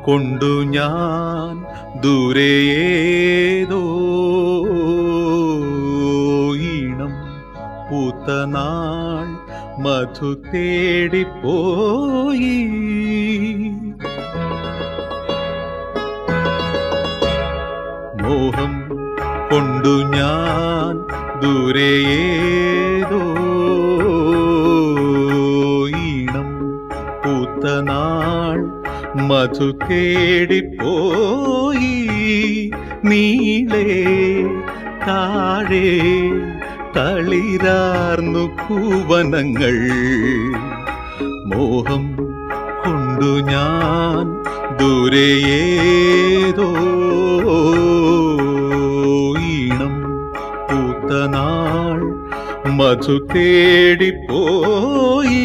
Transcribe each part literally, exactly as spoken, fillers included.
കൊണ്ടു ഞാൻ ദൂരേതോ ഈണം പൂത്തനാൾ മധു തേടിപ്പോയി. മോഹം കൊണ്ടു ഞാൻ ദൂരേതോ ഈണം പൂത്തനാൾ മധു തേടിപ്പോയി. നീളേ താഴെ തളിരാർന്നു പൂവനങ്ങൾ. മോഹം കൊണ്ടു ഞാൻ ദൂരേതോ ഈണം പൂത്തനാൾ മധു തേടിപ്പോയി.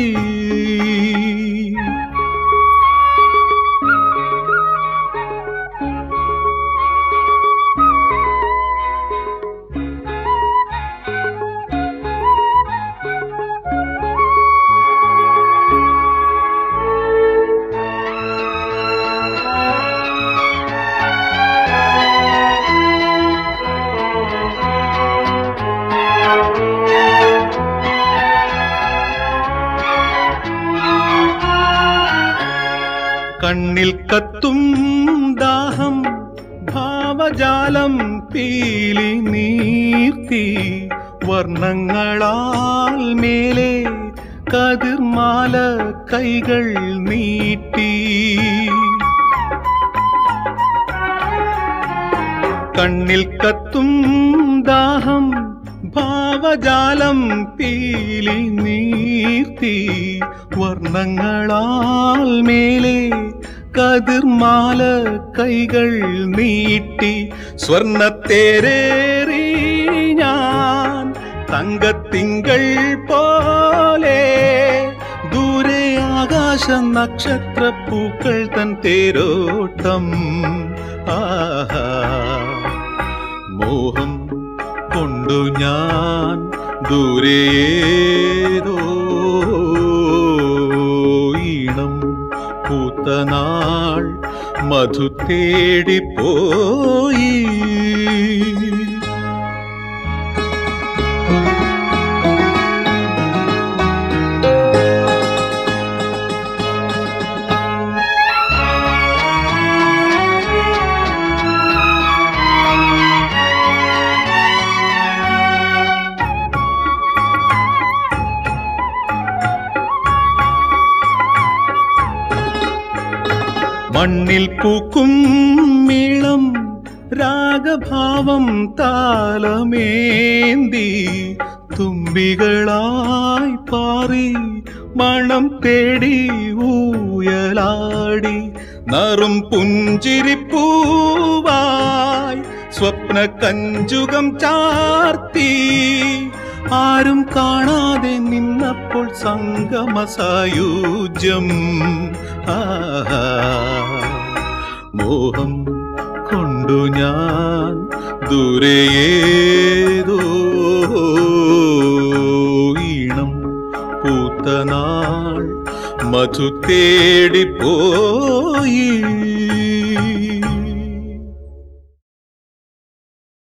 കണ്ണിൽ കത്തും ദാഹം ഭാവജാലം പീലി നീർത്തി. വർണ്ണങ്ങളാൽ മേലെ കതിർമാല കൈകൾ നീട്ടി. കണ്ണിൽ കത്തും ദാഹം ഭാവജാലം പീലി നീർത്തി. വർണ്ണങ്ങളാൽ മേലെ കതിർമാല കൈകൾ നീട്ടി. സ്വർണ്ണത്തേരേറി ഞാൻ തങ്കത്തിങ്കൾ പോലെ. ദൂരെ ആകാശ നക്ഷത്രപ്പൂക്കൾ തൻ തേരോട്ടം. ആഹാ മോഹം കൊണ്ടു ഞാൻ ദൂരേതോ ഈണം പൂത്തനാൾ മധു തേടിപ്പോയി. മണ്ണിൽ പൂക്കും മേളം രാഗഭാവം താലമേന്തി. തുമ്പികളായി പാറി മണം തേടി ഊയലാടി. നറും പുഞ്ചിരിപ്പൂവായി സ്വപ്ന കഞ്ചുകം ചാർത്തി. ആരും കാണാതെ നിന്നപ്പോൾ സംഗമ സായുജ്യം. ആഹാ മോഹം കൊണ്ടു ഞാൻ ദൂരേതോ ഈണം പൂത്തനാൾ മധു തേടിപ്പോയി.